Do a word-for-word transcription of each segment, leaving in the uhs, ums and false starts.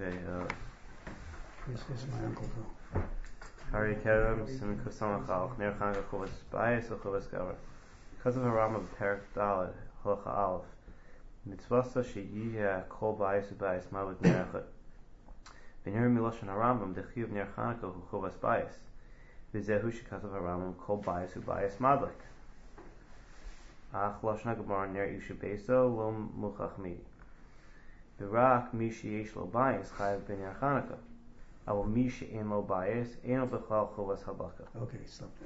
Okay, uh... This is my uncle too. Hari Kerem, Sim Kusama Chalch, Ner Chanukah Chuvas Bayis or Chuvas Gavar. Because of the Rambam Perak Dalet, Halacha Aleph, Mitzvasa She'iyah Kol Bayis Ubayis Ma'ud Ner Echad. V'nir Miloshan HaRambam Dechiv Ner Chanukah Chuvas Bayis. V'zehu Shekasav HaRambam Kol Bayis Ubayis Madlik. Ach Lashon HaGemara Ner Isha Beiso Lo Muchach Midi. V'rak Mi She'yesh Lo Bayis Chayav B'ner Chanukah. Awol Mi She'en Lo Bayis Eino B'chlal Chuvas Habaka. Okay, stop there.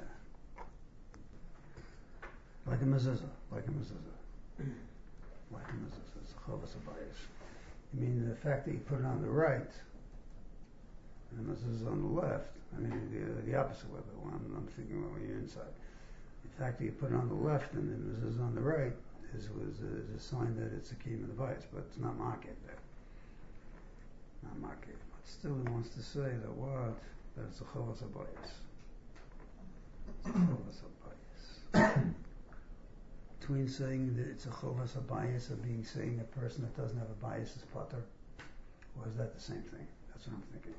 Like a mezuzah, like a mezuzah. Like a mezuzah, it's a chovas habayis. You mean the fact that you put it on the right, and the mezuzah on the left, I mean the, the opposite way, but when I'm, I'm thinking about when you're inside. The fact that you put it on the left and the mezuzah on the right is, was, uh, is a sign that it's a kiyum of the bayis, but it's not market there. Not market. But still he wants to say that what? That it's a chovas habayis. It's a chovas habayis. Between saying that it's a chovas habayis of being saying a person that doesn't have a bias is potter, or is that the same thing? That's what I'm thinking.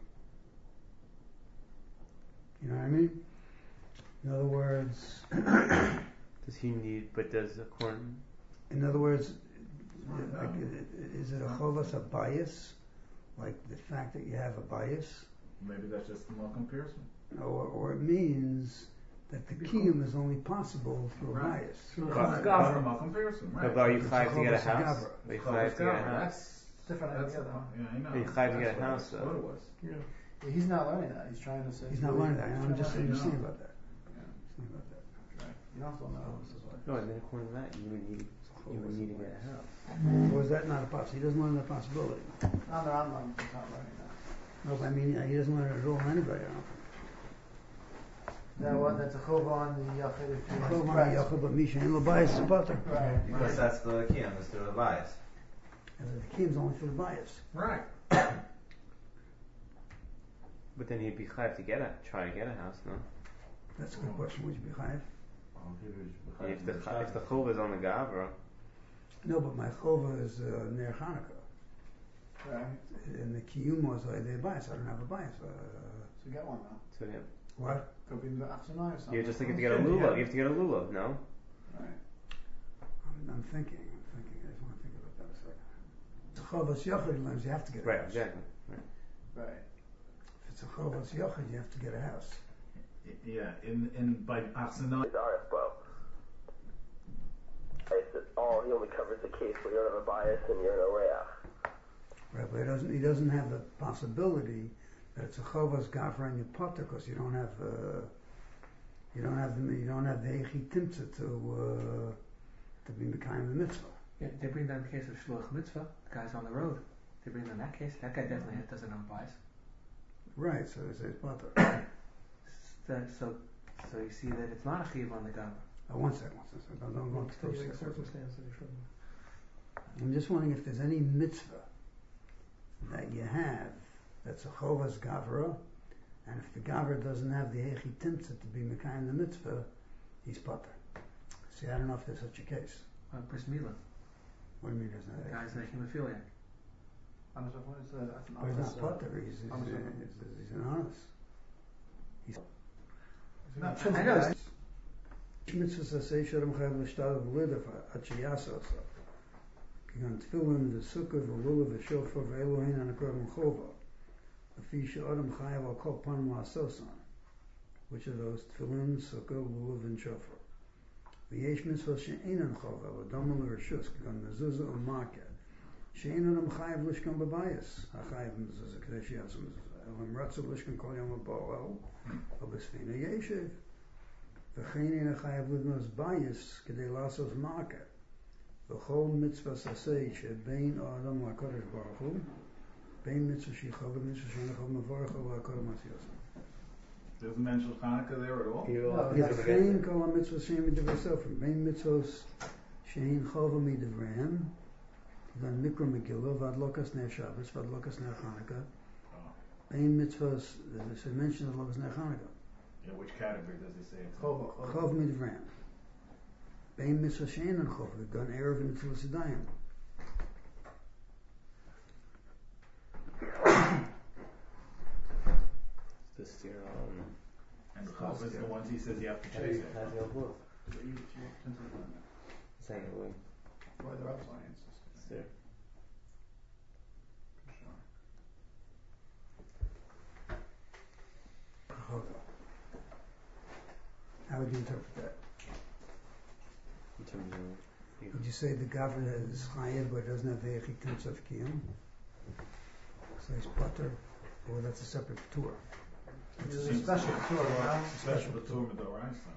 You know what I mean? In other words, does he need? But does the corn? In other words, like, is it a chovas habayis, like the fact that you have a bias? Maybe that's just a more comparison. Or, or it means that the kiyum is only possible through a right. bias. Through a gavra comparison, right? But are you chayav to get a house? Are you chayav to get a house? That's different idea, though. Yeah, I know. Are you chayav to get a house, though? What it was. Yeah. Yeah, he's not learning that. He's trying to say. He's not learning that. I'm just saying about that. Yeah. Saying about that. Right. You also know. No, and then according to that, you would need, you would need to get a house. Or is that not a possibility? He doesn't learn that possibility. No, no, I'm not, he's not learning that. No, but I mean, he doesn't learn it at all. Anybody, I don't think. That one, that's a chova on the yachid. Chova on the yachid, but misha ain't lo bias is potter. Right. Because that's the kiyum, it's through the bias. And the kiyum's only for the bias. Right. But then he'd be chayav to get a, try to get a house, no? That's a good question. Would you be chayav? If the if the chova is on the gavra. No, but my chova is uh, ner Chanukah. Right. And the kiyum was like the bias. I don't have a bias. Uh, so get one now. So yeah. What? Could be the achsanai or something. You just like to get a lulav. You have to get a lulav, no? Right. I'm, I'm thinking. I'm thinking. I just want to think about that a second. It's a chovas yachid learns you have to get a right, house. Exactly. Right. Right. If it's a chovas yachid, you have to get a house. Yeah, in in by achsanai. It's R F Bo. It's all he only covers the case where you don't have a bias and you're in a reach. Right, but he doesn't. He doesn't have the possibility that it's a chovas gafra and you potter because you don't have. Uh, you don't have the. You don't have the echi timtza to uh, to be mekayim the mitzvah. Yeah, they bring down the case of shluach mitzvah. The guy's on the road. They bring down that case. That guy definitely doesn't have a bias. Right, so they say it's potter. So, so, so you see that it's not a chiv on the gavra. Oh, one second, one second. Don't, don't go into those second. circumstance that you're I'm just wondering if there's any mitzvah that you have that's a chovas gavra, and if the gavra doesn't have the echi timtza to be mekayim the mitzvah, he's potter. See, I don't know if there's such a case. Uh, bris milah. What do you mean there's The not? guy's a hemophiliac. I'm just what is that? That's an Well, he's honest, not uh, potter. He's, he's, I'm he's, sorry. he's, he's an honest. He's No, I know. it's- mitzvah say shalom chayav l'shtad v'lidav at sheyasa osa. Kigan tefillin v'sukkah v'lulav v'shofar v'elohin and akrav chova. Afi she'adam chayav al kol panim la'asosan. Which of those tefillin, sukkah, lulav, and shofar? V'yesh mitzvah she'enan chova v'damel l'rishus kigan mezuzah u'makeh. She'enan am chayav l'shkan b'bayis. Ha-chayav mezuzah k'dei she'yasa mezuzah. Elam ratzav l'shkan kol yom ha'bo'el v'b'sfina yeshiv. V'chein chayav livnos bayis k'dei lasos market. V'chol mitzvah sasei shebein adam la'kodesh baruch hu. Bein mitzvah shichov v'mitzvah she'enachov mavorach la'kodem asiyosam. Doesn't mention Hanukkah there at all. V'chein kol ha-mitzvah she'en midivrei sofrim. Bein mitzvos she'en chova midivreihem. Then mikra megillah v'adlokas ner Shabbos v'adlokas ner Chanukah. Bein mitzvos, there's a mention of adlokas ner Chanukah. Yeah, which category does he say it's in? Chova, chova. Chov midivreihem. Bein mitzvah she'enan chov, v'gan erev v'mitzvah sidayim. covers the ones he says you have to How do chase you, it. how do you avoid? So you, you looked into the limit. Saying it will. Why they're up science. It's there. For sure. How would you interpret that? In terms of Would you say the governor is chayev but doesn't have the echitim of kiyum? So he's potter, or that's a separate tour? There's a special tour, right? Special the tour with the Rhinestone,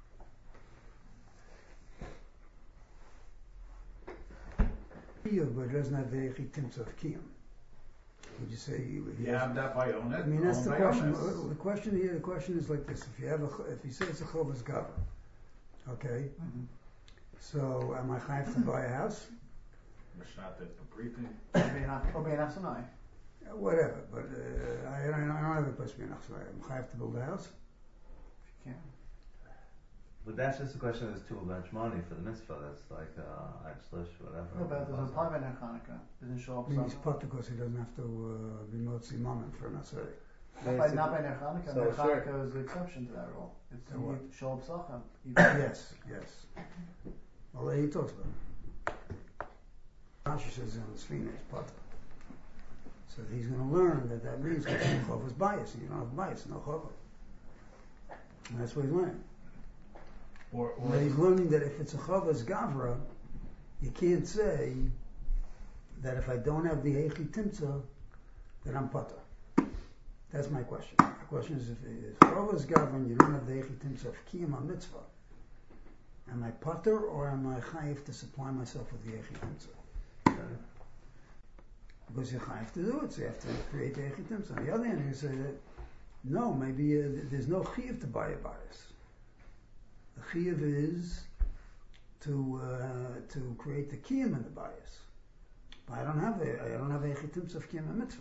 no? Kiyum but doesn't have the echitim of kiyum. Would you say you? You have that by own it. I mean, that's own the by question. own it. The question here, the question is like this: if you have a, if you say it's a chovas gavra, okay, Mm-hmm. so am I chayav to buy a house? Rashad at Papriti. Or being Asanai. Uh, Whatever, but uh, I, don't, I don't have a place to be an achsavai. I'm chayav to build a house. If you can. But that's just a question of there's too much money for the mitzvah. That's like uh, Eichslish, whatever. No, but there's a apply by Hanukkah. Doesn't show up I mean, he's some. potter because he doesn't have to uh, be motzi mammon for an asay. Not by, not by Ner Hanukkah. So, Ner sure. Hanukkah is the exception to that rule. It's So what? you show up Sachem. Yes, yes. Well, he talks about it. Rashi says in the Sfina is potter. So he's going to learn that that means that chov is bias, and you don't have bias, no chov. And that's what he's learning. Or, or But he's learning that if it's a chavas gavra, you can't say that if I don't have the heichi timtza, that I'm potter. That's my question. The question is if it's chavas gavra and you don't have the heichi timtza of kiyama mitzvah, am I potter or am I chayiv to supply myself with the heichi timtza? Because you chayiv to do it, so you have to create the heichi timtza. On the other hand, you say that no, maybe uh, there's no chayiv to buy a bias. The chiyuv is to uh, to create the kiyum in the bias. But I don't have a I don't have a chitim of kiyum mitzvah.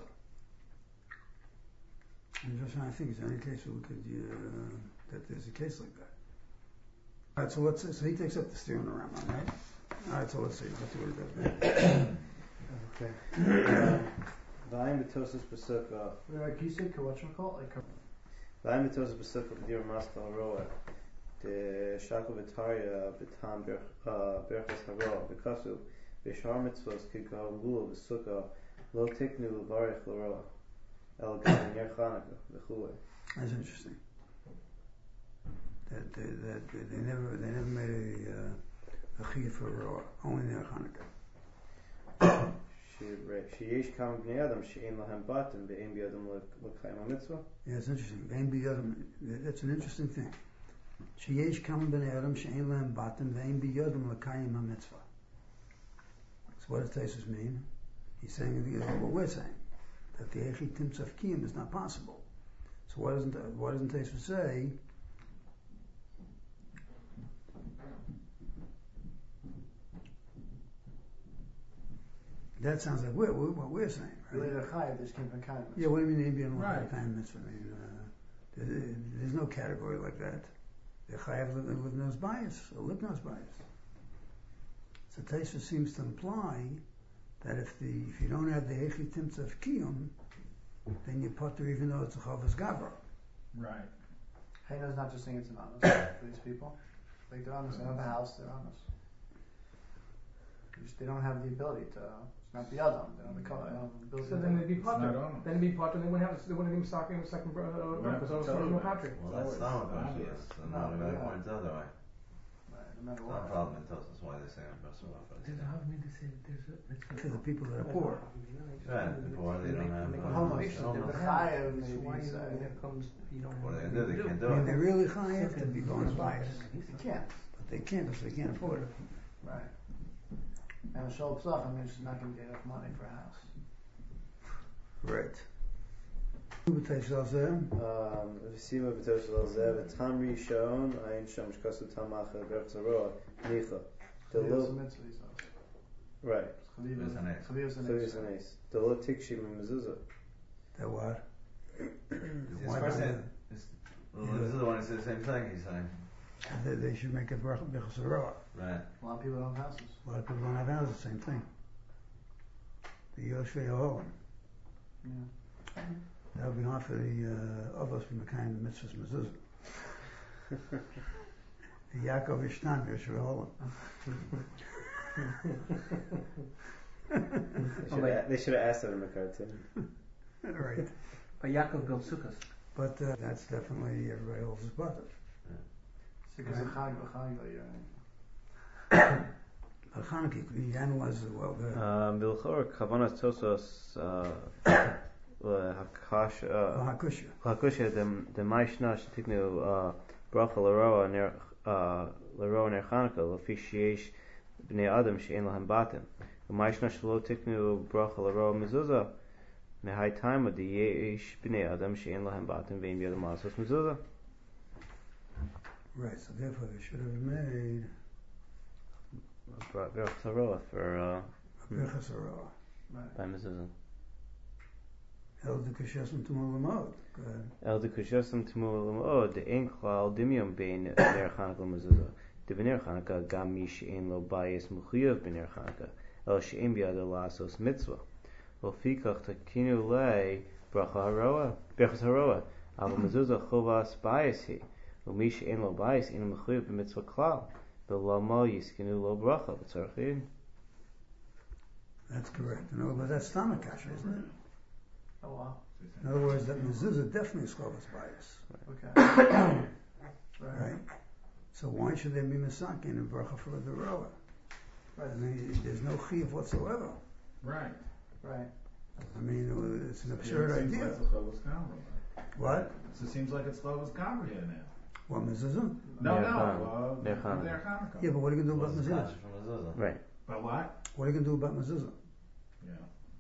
I'm just trying to think. Is there any case where we could uh, that there's a case like that? All right. So let's so he takes up the steering around, right? All right. So let's see. Let's see what he does now. Okay. Vayim b'tosus b'sukkah. Like you said, whatchamacallit? Like Vayim b'tosus b'sukkah b'dir maskal roa. The shakal v'tarya b'tam berchas haroa b'kasu b'shar mitzvos kikal lul b'sukkah lo tiknu l'varech l'roa el gam ner Chanukah v'chulei. That's interesting. That they, that they, they never they never made a uh, a chiyuv for roa, only near Hanukkah. Sheyesh kam b'nei adam she'en lahem batim be'en b'yadam l'kayim ha-mitzvah. Yeah, it's interesting. Vein biyodam. That's an interesting thing. Sheyesh kam b'nei adam she'en lahem batim vein biyodam l'kayim ha-mitzvah. So what does Taisus mean? He's saying you know, what we're saying, that the Echi Timtz of Kiyum is not possible. So why doesn't why doesn't Taisus say that sounds like we're, we're, what we're saying, right? really, the chayiv just came from kindness. Yeah, what do you mean Ambien Right. l'kayim mitzvah? I mean, uh, there, there's no category like that. The chayav livnos bias or livnos bias. So Taisa seems to imply that if the if you don't have the Echi Timtz of Kiyum, then you potter even though it's a Chavas Gavra. right. Haino's not just saying it's anonymous for these people. Like they're honest. They don't have a house. They're honest. They, just, they don't have the ability to. It's not the Adam. They don't have the color. They don't have the ability. So to- then they'd be It's not potter. on. Then they'd be potter. They wouldn't have. They wouldn't even stocking a second uh, Right. because there was Totally. no country. Well, that's not what Obvious. obvious. And No, not really yeah. points out that way. Right, no matter It's what. not a problem in Tosus why they say I'm Russell reference. There's a how many to say that there's a mitzvah For the people that are poor. Right, the poor, they don't have, Make uh, a homeless. homeless. The chayav, So maybe why you you say. when it comes, you don't. What have they do, they anything can't to do I mean, it. they're really chayav to be going bias, You can't. but they can't because they can't afford it. Right. And a shul psach, I mean, it's just not going to get enough money for a house. Right. Um, V'sima b'tosus al zeh v'tam rishon ayin sham shkasu tamacha berchas haroa nicha. The Chavivas lo and mitzvahs, though. right. Chavivas Chavivas and eis. Chavivas and Chavivas eis. and eis. The lo tikshi mezuzah. That what? His Why first not? hit, is, well, this is the one who says the same thing, he's saying. They, they should make a berchas haroa. Right. A lot of people don't have houses. A lot of people don't have houses. Same thing. The Yoshvei Oholim. Yeah. That would be hard for the uh, of us from the kind of mitzvahs mezuzah. Yaakov Ishtan Yisrael. They should have, they should have asked it in the cartoon. Right. But Yaakov built sukkahs. But uh, that's definitely everybody holds his butter. Because of Chag v'Chag, But Hanukkah, could you analyze it well? The Um, Bilchor Kavanas Tosos Hakash Hakusha. Hakusha the the Maishna Shetiknu Bracha Laroa Ner Laroa Ner Chanukah Lafi Sheish Bnei Adam She'en Lahem Batim the Maishna Shelo Tiknu Bracha Laroa Mezuzah Mehai Time of the Yeish Bnei Adam She'en Lahem Batim Vein B'Yadam Asos Mezuzah. Right, so therefore they should have made Bracha Laroa for uh, Birchas Hara. Right. by Mezuzah. El Dukashesam Tumul Lamod. Go ahead. El de Kushasam Timur Lamod, the Enklal Dimium Bein Ner Chanukah Mezuzah. The B'ner Chanukah Gam Mi She'en Lo Bayis Muchiyav B'ner Chanukah El She'en B'Yado Lasos Mitzvah. Lo Fikach Takinu Lei Bracha Haroa Birchas Haroa Aval Mezuzah Chovas Bayis Hi Lo Mi She'en Lo Bayis In Mechuyav B'Mitzvah Klal Lo Mo Yiskinu Lo Bracha B'Tzarchin. That's correct. In other words, that's Tamakasha, isn't it? Oh wow. In other words, that mezuzah definitely is chovas bias, Okay. Right. right? So why should there be misakin in bracha for the roa? Right. I mean, there's no chiv whatsoever. Right. Right. I mean, it's an It absurd seems idea. like it's Chovas Kamra. What? So it seems like it's Chovas Kamra here now. What mezuzah? No, Ner no. Chanukah. Uh, Ner Chanukah. Ner Chanukah. Yeah, but what are you gonna do about What's the mezuzah? kasha from mezuzah? Right. But what? What are you gonna do about mezuzah? Yeah.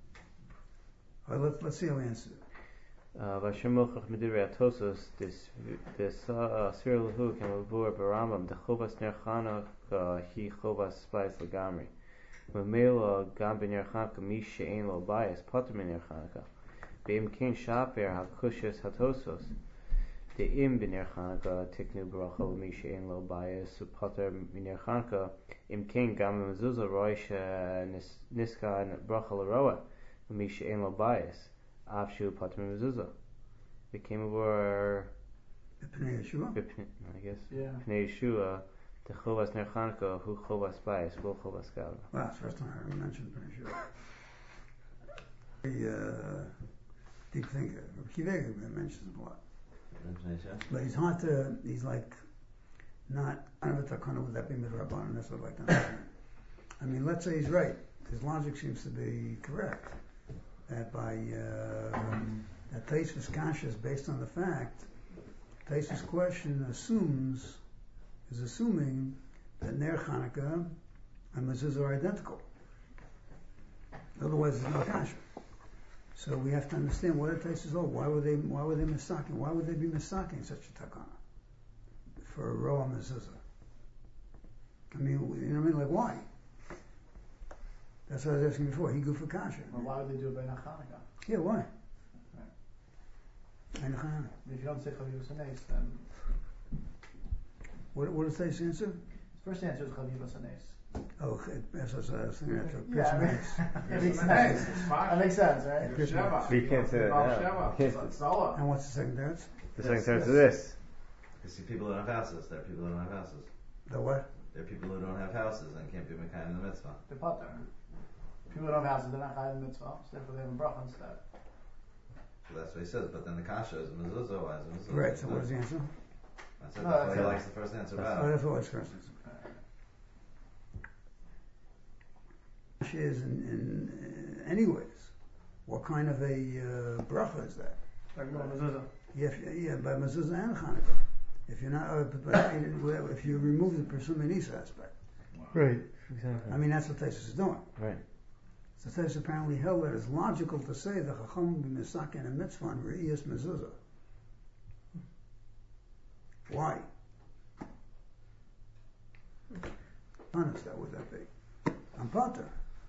All right, let's let's see how we answer it. Vashem Mochach Medivrei Atosos this this Sir Lahu Kem Avur Barambam the Chovas Ner Chanukah Hi Chovas Bayis Lagamri Mamela Gam B'Ner Chanukah Mi She'en Lo Bayis Potter B'Ner Chanukah Be'im Ken Shaper HaKushas Hatosos the Im B'Ner Chanukah Tiknu Bracha Mi She'en Lo Bayis Potter B'Ner Chanukah Im Ken Gam Mezuzah Roish Niska Bracha Laroa Mi She'en Lo Bayis Afshu Potter Mezuzah became over B'pnei Yeshua. I guess Yeah. Pnei Yeshua the Chovas Ner Chanukah Hu Chovas Bayis Will Chovas Gavra. Well, that's the first time I ever mentioned B'nai Yeshua. The uh, deep thinker, Kiva mentions him a lot. But he's hard to, he's like, not, I don't know what would that be midrabanan, that's what I'd like to understand. I mean, let's say he's right. His logic seems to be correct. That by, uh, that Taisva's kasha is based on the fact, Taisva's question assumes, is assuming that Ner Chanukah and mezuzah are identical. Otherwise, there's no kasha. So we have to understand what it takes. Oh, why were they? Why were they misaking? Why would they be misaking such a takana for a roa mezuzah? I mean, you know what I mean? Like why? That's what I was asking before. He go for kasha. Well, why would they do it by Chanukah? Yeah, why? Right. And Chanukah. If you don't say Chavivas Hanes, then What what does they answer? his first answer is Chavivas Hanes. Oh, that's what I was thinking. After Yeah, I mean, that makes sense. That makes sense, right? Yes, Sheva. We can't say that Baal now. Sheva. We can't It's say- Sola. And what's the second dance? The second Yes, term yes. to this. You see people who don't have houses. There are people who don't have houses. The what? There are people who don't have houses and can't be Mekayim in the mitzvah. The Potter. People don't have houses, they're not chayav mitzvah, so therefore they have a bracha instead. So that's what he says. But then the kasha is mezuzah. Why is it mezuzah? Right. So what is the answer? That's, it. No, that's that's why he it. likes the first answer Oh, better. that's what it's first answer. Kasha is in, in uh, anyways. What kind of a uh, bracha is that? Like no mezuzah. Yeah, if, yeah, by mezuzah and Chanukah. If you're not, uh, but, but if you remove the persumenis aspect, Right. Exactly. I mean that's what Taisus is doing. Right. So Taisus apparently held that it's logical to say the Chacham b'misakin and mitzvah and re'iyas mezuzah. Why? Honest, that would that be? I'm Potter.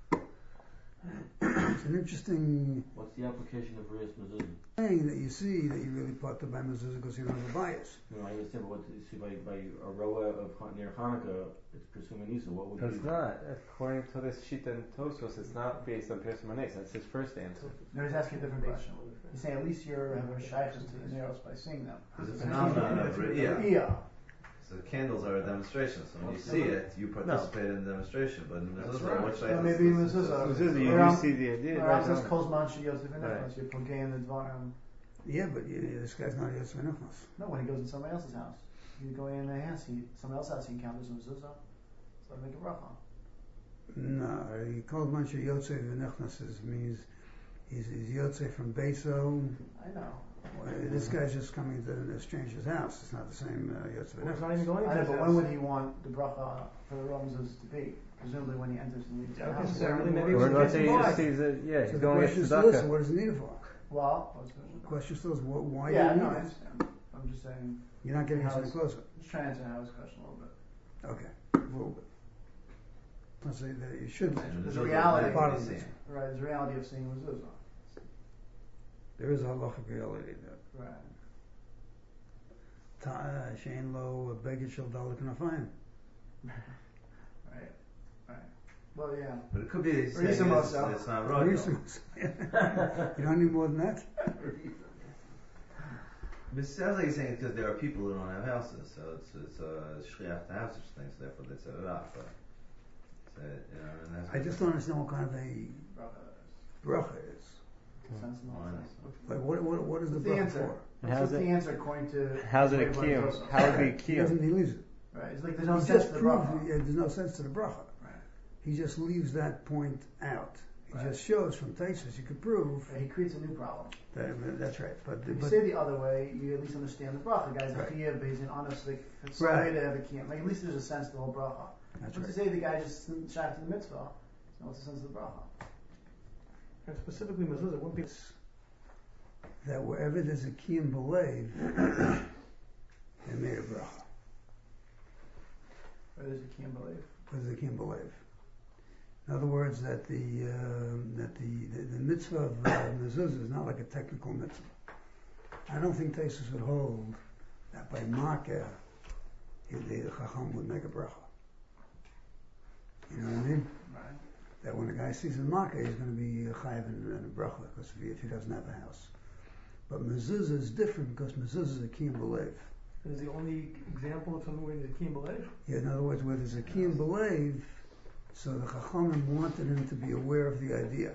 It's an interesting What's the application of Reyes Mezuzah? thing that you see that you really Potter by mezuzah because you don't have a bias. No, I understand, but what you see by, by a roa of Han- near Hanukkah, it's presuming Isa. What would It's you? not. According to this Shita and Tosos, it's not based on Pirsa Manes. That's his first answer. No, he's asking a different question. He's saying at least you're having shaykhs to the narrows by seeing them. There's a phenomenon of It's re'iyah. re'iyah. So candles are a demonstration. So when you see it, you participate in the demonstration. But in That's mezuzah, right. what should So I maybe mezuzah. Mezuzah, you Aram- do see the idea. Aram right says now. kol zman sheyotzev v'nechnas. Right. You're pogein the dvarim. Yeah, but you, this guy's not Yotze V'Nichnas. No, when he goes in somebody else's house, he's going in their house. He somebody else's house. He encounters a mezuzah. So they make a bracha. No, he called Mansha Yotze V'Nichnas is- means he's, he's Yotze from Beso. I know. Well, this guy's just coming to a stranger's house. It's not the same uh, Yotze Well, it's not even V'Nichnas. going I into know, his but house. when would he want the bracha for the Ramses to be? Presumably when he enters the Yeah, house. necessarily, maybe Or it's not a that he basic just law. sees it, yeah, So he's the going question to still is, so tzedakah. what does he need it for? Well, what's The question still is, wh- why yeah, do you no, need I it? understand. I'm just saying. You're not getting us How any is- closer. I'm just trying to answer Howard's question a little bit. Okay, a little bit. Let's say that you should. And There's mezuzah a reality. is Part not of to be it. seen. Right, there's a reality of seeing mezuzah. There is a halachic reality that Right. Ta- Shein Lo Beged Shel Dalek Nafayim. Right. Right. Well, yeah. But it could be saying Risa it's, Mosa. it's not right. You don't need more than that? But it sounds like he's saying it's because there are people who don't have houses, so it's it's a shliach to have such things, therefore they set it up. But so, you know, and that's I just don't understand what kind of a Bracha is. bracha is. Sense in all Oh, I sense. Like, what, what, what is the What's the bracha answer? for? And What's how's the it- answer according to How's it a Rabbi kiyum? Joseph? How would it be He doesn't, kiyum? he leaves it. Right. It's like there's no He sense just to the proves, bracha. yeah, there's no sense to the bracha. Right. He just leaves that point out. He Right. just shows from Taisus you could prove Right, He creates a new problem. that, that's right. But, If you but say the other way, you at least understand the bracha. The guy's a Right. chiyuv, but he's an honest, like, it's Right. some way to have a kiyum. Like, at least there's a sense to the whole bracha. that's But to right. say the guy just shot to the mitzvah, so what's the sense of the bracha? And specifically mezuzah wouldn't be. That wherever there's a kiyum belev, they made a bracha. Or there's a kiyum belief. Because they kiyum belev. In other words, that the um, that the, the, the mitzvah of uh, mezuzah is not like a technical mitzvah. I don't think Taisus would hold that by Makah the Chacham would make a bracha. You know what I mean? Right. That when a guy sees a Makah, he's going to be chayav in, in a bracha because if he, if he doesn't have a house. But mezuzah is different because mezuzah is a kiyum belev. Is the only example of something where there's a kiyum belev? Yeah, in other words, where there's a kiyum belev, so the Chachamim wanted him to be aware of the idea.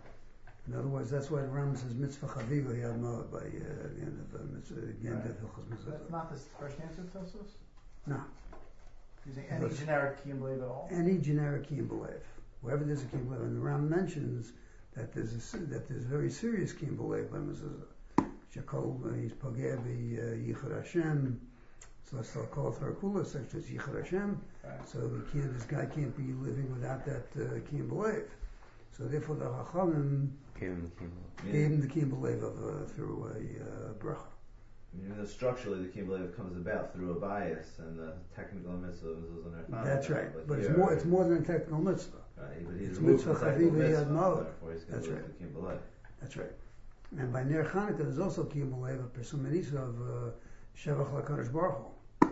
In other words, that's why the Ram says mitzvah chaviva yad ma'od by uh, the end of the mitzvah, the end of Hilchos That's Mezuzah. not the first answer to Tosos? No. Using any That's- generic kiyum belief at all? Any generic kiyum belev, wherever there's a kiyum belev, and the Ram mentions that there's a se- that there's very serious kiyum belev by Mezuzah. Shakol uh, he's pogeh be yichud Hashem. So let's call it Harakula, such as yichud Hashem. Right. So he can't, this guy can't be living without that uh, kiyum belev. So therefore, the Chachamim Give him the kiyum. gave him the kiyum belev of uh, through a uh, bracha. Even though structurally the kibbutz comes about through a bias and the technical mitzvah is on their That's right, but, but it's here, more it's more than a technical mitzvah. Right, but he's it's removed mitzvah from technical chaviva mitzvah, yad ma'od. therefore he's going That's to lose right. the kibbutz. That's right. And by Ner Chanukah, there's also kiyum belev of Persum Menisa of uh, Shevach LaKadosh Baruch Hu.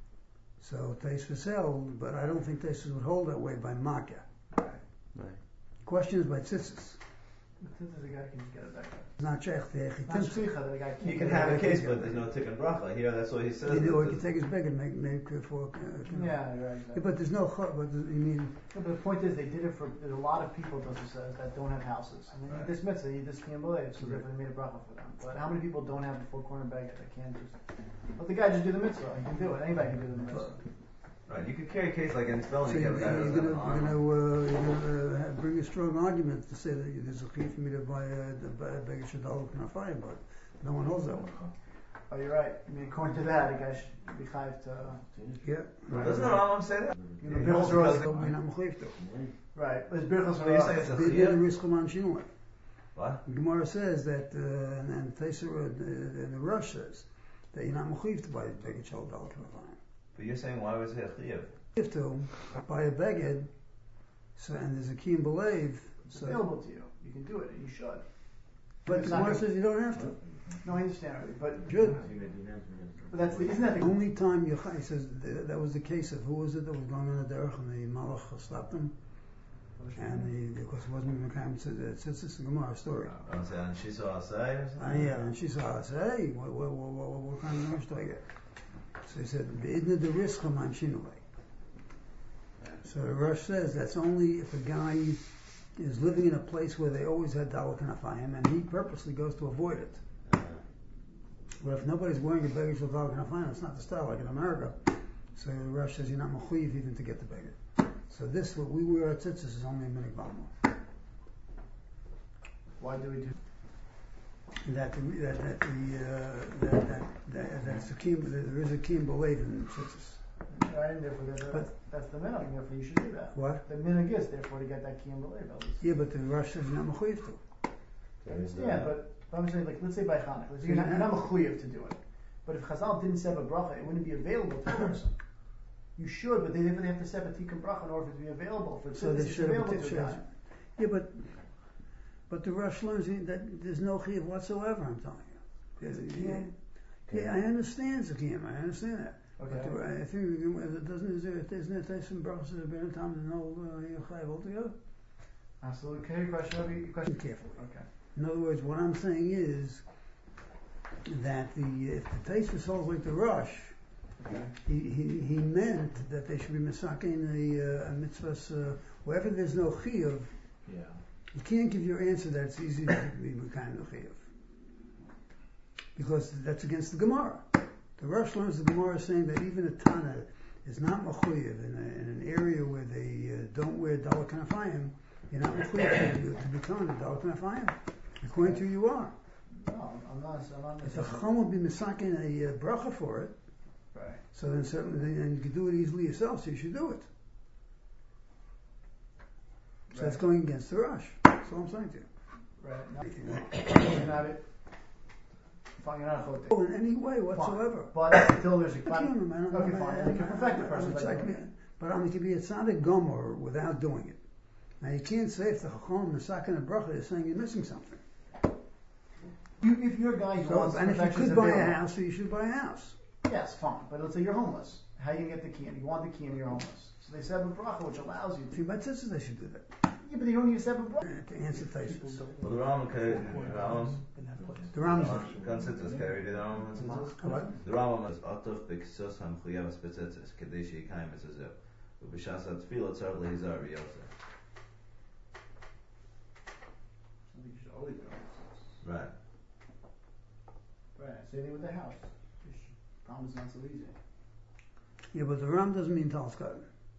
So Tais V'Sel, but I don't think Tais would hold that way by Makkah. Right. Right. Question is by Tzitzis. But this is a guy can just get it back up. It's not Sheikh the Not shlicha, that a guy can't He can get it have a back case, up. but there's no tikkun bracha. Here, that's what he says. You know, he that can take his bag and make make uh, for. Uh, you know. Yeah, right. Exactly. Yeah, but there's no. cho- But you mean No, but the point is, they did it for. There's a lot of people, Tosa says, that don't have houses. And Right. this mitzvah, this kiyum belief, so Right. therefore they made a bracha for them. But how many people don't have the four corner bag that they can't just? Let the guy just do the mitzvah. He can do it. Anybody can do the mitzvah. Right, you could carry a case like in spelling. so you you're, have a guy you're who's gonna an you're arm. gonna, uh, you're gonna uh, have- bring a strong argument to say that there's a chiyuv for me to buy a, to buy a bag of shadal knafayim, but no one holds that way. Oh, you're right. I mean, according to that, a guy should be chayiv to. Yeah. Doesn't the Rambam say that? You know, Yeah, Birchos he Rosh- holds So we're not mechuyev to. Right. There's birchos So you're saying it's a They did a chiyuv? riskuman shinui. What? Gemara says that, uh, and, and Taisir, uh, and the Rosh says that you're not mechuyev to buy a bag of shadal knafayim. But you're saying why was it a chiyuv? If to buy a beged, so and there's a kiyum belev, It's so available to you. You can do it, and you should. but It's the not Gemara gonna- says you don't have to. No, I understand already, but Should. but that's the, isn't that The the only time Yochai says th- that was the case of who was it that was going on the derech and the malach stopped him, and the because it wasn't Mekayim Tzitzis. It's just a Gemara story. I was saying she saw a say or Ah, something. yeah, and she saw us. Hey, what what what what, what kind of noise do I get? So he said, "Be'idna de risk man shinulei." So the Rosh says that's only if a guy is living in a place where they always had dalek and afayim, and he purposely goes to avoid it. But if nobody's wearing a baggage with dalek and afayim, it's not the style like in America. So the Rosh says you're not mechuyev even to get the baggage. So this, what we wear at tzitzis, is only a minig balmo. Why do we do? That the, that, that the uh, that that that that's a kiyum, there is a kiyum b'leiv in tzitzis. Right, and therefore that's, But- that's the minhag. Therefore, you should do that. What? The minhag is therefore to get that kiyum b'leiv at least. Yeah, but the Rosh says you're not mechuyev to. I understand, but, but I'm saying, like, let's say by Chanukah, let's say you're not, you're not mechuyev to do it. But if Chazal didn't set a bracha, it wouldn't be available to the person. You should, but they definitely have to set a tikkun bracha in order for it to be available. For So tzitzis, they it's should have available to a guy. Yeah, but but the Rosh learns that there's no chiyuv whatsoever. I'm telling you. It's a Yeah, kiyum. yeah, I understand the kiyum. I understand that. Okay. But the, I think it doesn't. Is there, isn't there some brachas that have been in time to know chayav altogether? Absolutely. Okay, question. Over your question. Carefully. Okay. In other words, what I'm saying is that the if the Tosfos holds like the Rosh, Okay. he, he, he meant that they should be misaking a, uh, a mitzvahs uh, wherever there's no chiyuv. Yeah. You can't give your answer that it's easy to be mekayim no chiyuv, because that's against the Gemara. The Rosh learns the Gemara saying that even a Tana is not mechuyev in, a, in an area where they uh, don't wear dalek kanafayim. You're not mechuyev to, to become a dalek kanafayim. According to you, you are. No, I'm not. I'm not. If the chacham would be misaking a uh, bracha for it, Right. so then certainly, and you can do it easily yourself, so you should do it. So Right. that's going against the Rosh. That's all I'm saying to you. Right. No, you're not it. Fine, you're not a chote. Oh, in any way whatsoever. But until there's a I can't remember. I don't Okay, know, fine. I- They can perfect the I- person. I- by I- doing it. But I mean, it could be a tzaddik gomer without doing it. Now you can't say if the chacham is saking a bracha is saying you're missing something. You, if you're a guy who So, wants and if you perfection's could buy a available- house, so you should buy a house. Yes, fine. But let's say you're homeless. How are you gonna get the key? And you want the key and you're homeless. So they set up a bracha which allows you If to. you buy tzitzis, they should do that. Yeah, but you don't need to set up a bracha. Uh, To answer Tosfos. Well, the Rambam, okay, the Rambam, The Rambam. ganz Tzitzis, can I read the Rambam in Tzitzis? What? The Rambam is Atoch b'ksos hamchuyavas b'tzitzis, kedei she'yikayim etzazeh. U'b'shas ha'tfila tzarech lehizar v'yosef. You should always do it. Right. Right. Same thing with the house. You should- Problem is not so easy. Yeah, but the Ram doesn't mean Talskad.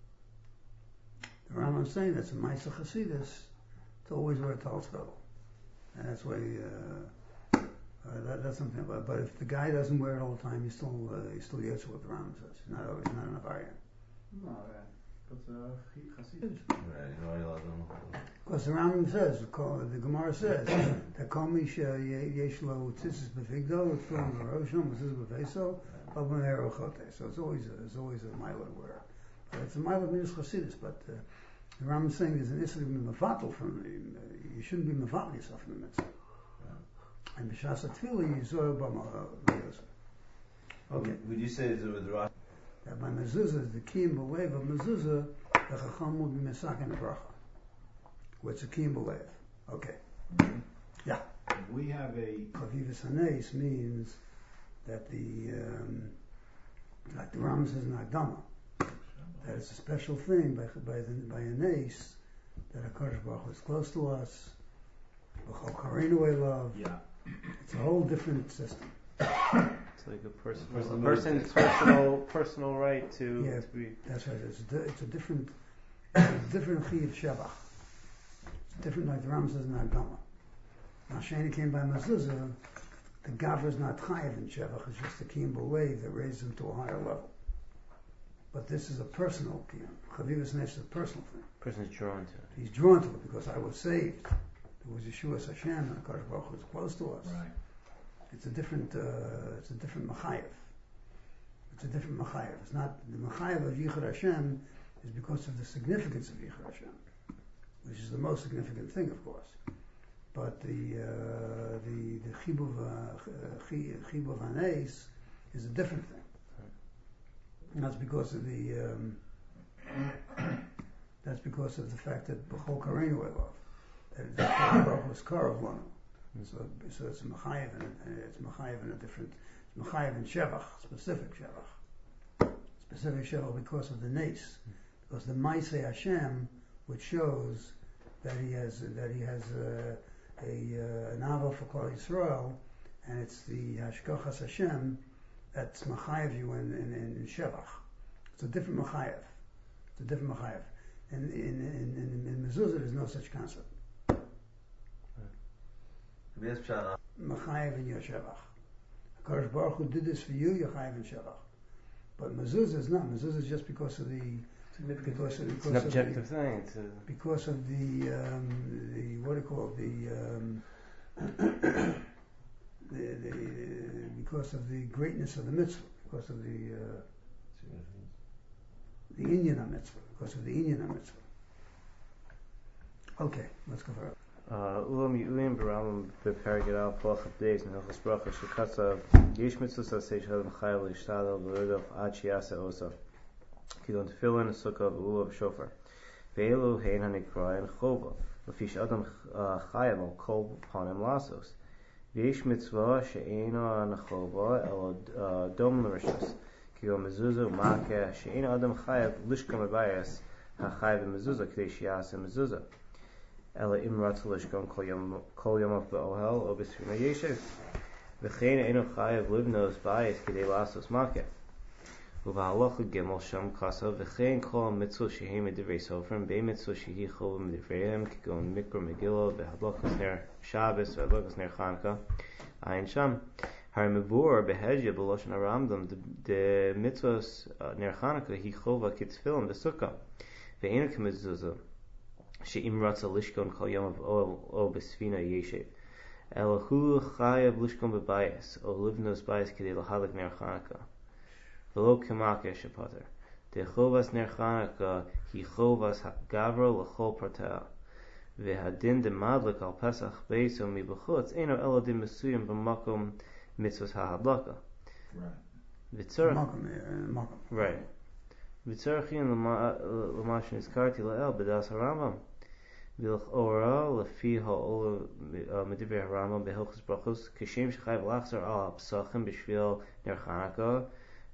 The Ram I'm saying that's a Maisa Chasidus to always wear Talskad. And that's why uh, uh, that, that's something. But, but if the guy doesn't wear it all the time, he's still uh, he's still Yetzer what the Ram says. He's not always not enough Arya. No, right. But uh, Chassidus. Right, you know, you'll have them. Because the Rambam says, the Gemara says, that Kol Misha Yesh Lo Tzitzis B'Figdo, Tefillin V'Rosham, Tzitzis B'Feso, B'Banero Chote. So it's always a, it's always a mile wear. But it's a mile of Midas Chasidus. But uh, the Rambam is saying there's an issue to be mefatel from the, uh, you shouldn't be mefatel yourself in the mitzvah. And B'Shas HaTfilah you saw B'Mayosef. Okay. Would you say that with Rosh? That by mezuzah, the kiyum b'lev of mezuzah, the chacham will be mesakin a bracha. What's a kiyum b'lev? Okay. Yeah. We have a Chavivus hanes means that the, um, like the Ram says in Agdama, that it's a special thing by by, the, by a nes that HaKadosh Baruch Hu is close to us. B'chol kareinu love. yeah. It's a whole different system. It's like a personal, Personal a person's personal, personal right to, Yeah. to be. That's right. It's a, di- it's a different, it's a different chiyuv shevach. It's different, like the Ram says in Agdama. Now, Shani came by mezuzah. The gavra is not chayiv in shevach. It's just a kiyum b'leiv that raises him to a higher level. But this is a personal kiyum. Chavivus nes is a personal thing. Person's drawn to it. He's drawn to it because I was saved. There was Yeshua Hashem, and HaKadosh Baruch Hu was close to us. Right. It's a different, uh, it's a different machayev. It's a different machayev. It's not the machayev of Yichud Hashem is because of the significance of Yichud Hashem, which is the most significant thing, of course. But the uh, the the chibuv uh, chibuv hanes is a different thing. And that's because of the um, that's because of the fact that b'chol kareinu love that the Baruch was karav lanu. So, so it's a mechayev and it's mechayev in a different, it's mechayev in shevach, specific shevach. specific Shevel because of the nace, because the Maaseh Hashem, which shows that he has that he has uh, a uh, an ava for Klal Yisrael, and it's the Hashgachas Hashem that's machayev you in in, in Shevach. It's a different machayev. It's a different machayev. In in in in, in mezuzah, there's no such concept. Yes, Pshat. Machayev in your Shevach. HaKadosh Baruch Hu did this for you, you're chayev in Shevach. But mezuzah is not. Mezuzah is just because of the because of, because It's an of objective the, thing. It's a, because of the um, the what do you call it, the, um, the, the because of the greatness of the mitzvah, because of the uh, the inyan of mitzvah, because of the inyan of mitzvah. Okay, let's go for it. Ulam Yulim Baram Beperged Al Plach of Days and Hilchos Bracha Shekatza Yesh Mitzvah Sasei Shalom Chayil Yishtadel V'Rudof Ad Shiyasa Osa Kilon Tefillin Sukkah V'Ulav Shofar Ve'elu Hein HaNikra and Chova L'fish Adam Chayim Al Kol Panim Lasos Yesh Mitzvah She'ena Nechova El Dom L'Rishos Kilon Mezuzah U'Makeh She'ena Adam Chayav Lishka Mebayas HaChayav Mezuzah K'dei Shiyasa Mezuzah Ela imrat lishkon kol yom kol yom be'ohel o b'sfina yeshiv v'chein einu chayav livnos b'ayis k'dei lasos makeh u'v'halacha gimel sham kasa v'chein kol mitzvah shehi medivrei sofrim be'im mitzvah shehi chol medivreihem k'gon mikra megillah v'hadlachas ner Shabbos v'hadlachas ner Chanukah ayin sham har mevur behezya b'loshen Rambam de mitzvahs ner Chanukah hi chova k'tefillin v'sukkah ve'einu k'mezuzah she'im ratza lishkon kol yom o b'sfina yeshiv elahu chayav lishkon b'bayis o livnos bayis k'dei lahalik ner Chanukah v'lo k'makeh shepater de chovas ner Chanukah hi chovas gavra l'chol pratea v'hadin de madlik al pesach beiso mi b'chutz eino elo din mesuyim b'makom mitzvos ha'hadlaka Right. v'tzorach Malcolm, uh, Malcolm. right v'tzorachin l'mashin izkarti la'el b'das harambam Vilchora lefi ha'ola medivrei Harambam behilchos brachos kashem shechayv lachzor al psachim b'shvil ner Chanukah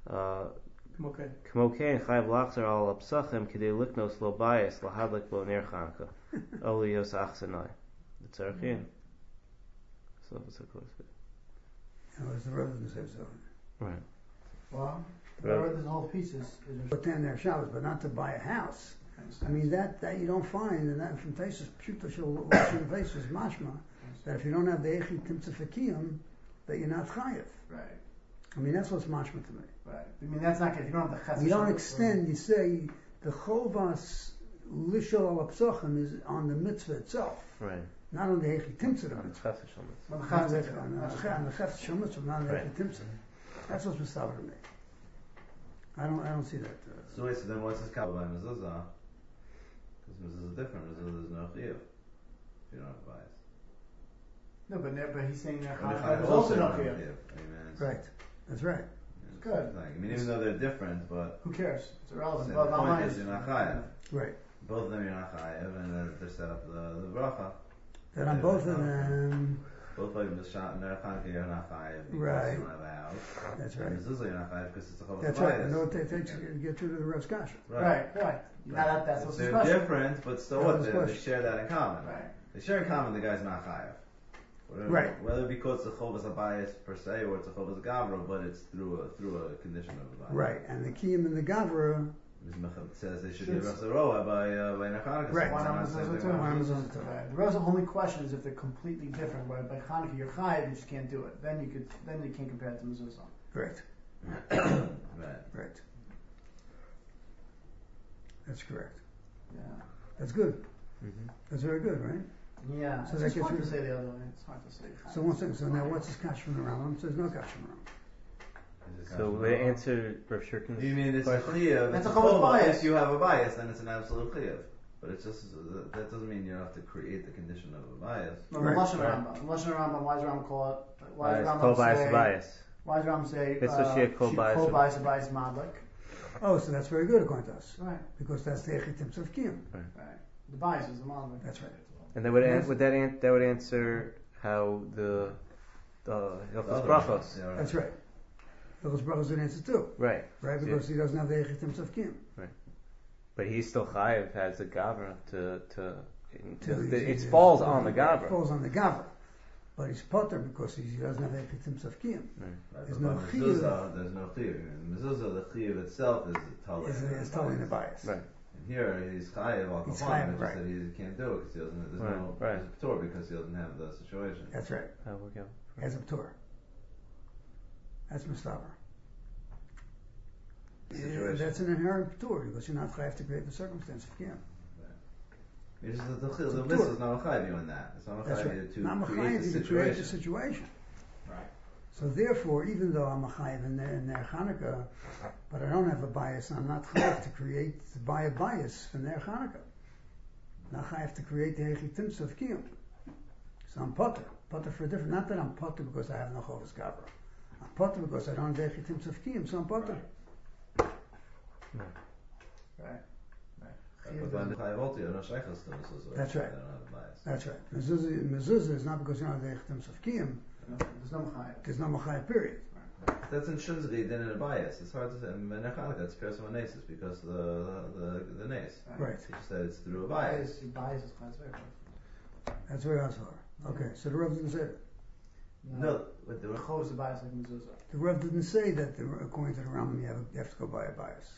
Okay. kmo kein chayv lachzor al psachim k'dei liknos lo bayis lahadlik lo ner Chanukah oli yos achsanai v'tzarachin so it's a close bit It was the Rebbe that said so. right Well, Right. the this whole piece is, is Put down their Shabbos, but not to buy a house. I mean, that, that you don't find, and that from Taisus, Pshuta Shel Lashon Taisus, mashma, that if you don't have the Echi Timtza Fakiyam, that you're not chayiv. right, I mean, that's what's mashma to me. right. I mean, that's not good. You don't have the chesed. You don't extend, you say, the Chovas Lishol Al Psochim is on the mitzvah itself, right not on the Echi Timtza on mitzvah. the chesed shel mitzvah. Well, the Not chesed, on the- that's on the Chesed Shel Mitzvah, not on the Right. Echi Timtza. That's what's mistaber to me. I don't, I don't see that. Uh, So wait, so then what's this kabbalah by mezuzah? Because mezuzah is different. Mezuzah is no chiyuv. If you don't have bias. No, but ne- but he's saying that And the Chanukah chayav is is also no not here. chiyuv. I mean, it's- right, that's right. it's Good. like- I mean, even though they're different, but Who cares? It's irrelevant. So Well, the not point mine. is you're not chayav. Right. Both of them you're not chayav, and they're, they're set up the the bracha. That on both of them, Both like the shot and Chanukah you're not chayav because Right. you don't have a house. that's And right. mezuzah you're not chayav because it's a chovas That's right. bias. I know what it takes to get rid of the Rev's Kasha. Right, right. Now that, that's what's They're special. different, but still That what? was They, the they question. share that in common. Right. They share in common the guy's not chayav. Whatever, Right. Whether because the chovas a bias per se or it's a chovas gavra, but it's through a through a condition of a bias. Right. And the Kiyam and the Gavra, Mizmechad says they should Should- be a Rachzaroa by uh, by Nechanukah. Right. So Why why not not say mezuzah they too? want Why not mezuzah? mezuzah too? Right. The rest of the only question is if they're completely different. Where by Chanukah you're chayiv, you just can't do it. Then you could, then you can't compare it to mezuzah. correct. Right. Right. That's correct. Yeah. That's good. Mm-hmm. That's very good, right? Yeah. So it's that just gets hard to rid- say the other way. It's hard to say. So one second. So now what's his Kasha from the Rambam? So there's no Kasha from the Rambam. Is it So Kasha we Rambam? answer Rav Shirkin's You mean it's a question? chiyuv? That's it's a chovas chova. bias. If you have a bias, then it's an absolute chiyuv. But it's just that doesn't mean you have to create the condition of a bias. No, Right. the Lashon Right. Rambam. The Lashon Rambam. Why does Rambam call it? Why does Bias, Rambam kol bias say? bias. Why does Rambam say? It's uh, a shia kol she- bias. kol bias a bias madlik? Oh, so that's very good according to us. Right. Because that's the Echi Timtza of Kiyam. Right. The bias is the madlik. That's right. And that would an- Yes. would that an- that would answer how the the The Hilchos other Brachos. ones, yeah, right. That's right. Hilchos Bracha is an answer too. Right. Right, So- because he doesn't have the Eichit Timtzav Kiyum. But he's still chayiv as a gavra to to. To- the, it falls on the It gavra. falls on the Gavra. But he's potter because he doesn't have Eichit Timtzav Kiyum. Right, There's but no by chiyuv. mezuzah, there's no chiyuv. In mezuzah, the chiyuv itself is totally. Is is totally in the bias. Right. And here he's chayiv al He's kafan, chayiv, which right. is that he can't do it because he doesn't. There's Right, no right. there's a p'tor because he doesn't have the situation. That's right. Oh, we go. As a Torah. That's Mustafa. Situation. That's an inherent Torah because you're not chayav to create the circumstance of Kiyum. It's just that the, the, It's a the p'tor. mitzvah is not chayiv you in that. It's not That's chayiv you right. to Not create the machayev to create the situation. situation. Right. So therefore, even though I'm a chayiv in their, in their Hanukkah, but I don't have a bias, I'm not chayiv to create, to buy a bias from their Hanukkah. Not chayiv to create the Eichit Timtzav of Kiyum. So I'm potter. Potter for a different, not that I'm potter because I have no Chovas Gavra. I'm potter because I don't have Eichit Timtzav of Kiyum, so I'm potter. Right. But when the chayiv alti, you're no shaychus to mezuzah. That's right. They don't have a bias. That's right. Mezuzah, mezuzah is not because you don't have the Eichit Timtzav of Kiyum, No, there's no Machayev. there's no machayev period. That's in shunzri, then in a bias. It's hard to say. In Chanukah, it's person with naces because the the the, the nace. Right. He just said it's through a bias. Bias, bias is class very That's very hard. Okay, so the Rav didn't say that. No, but the Rechov is a bias like mezuzah. The Rav didn't say that the, according to the Rambam you have, you have to go by a bias.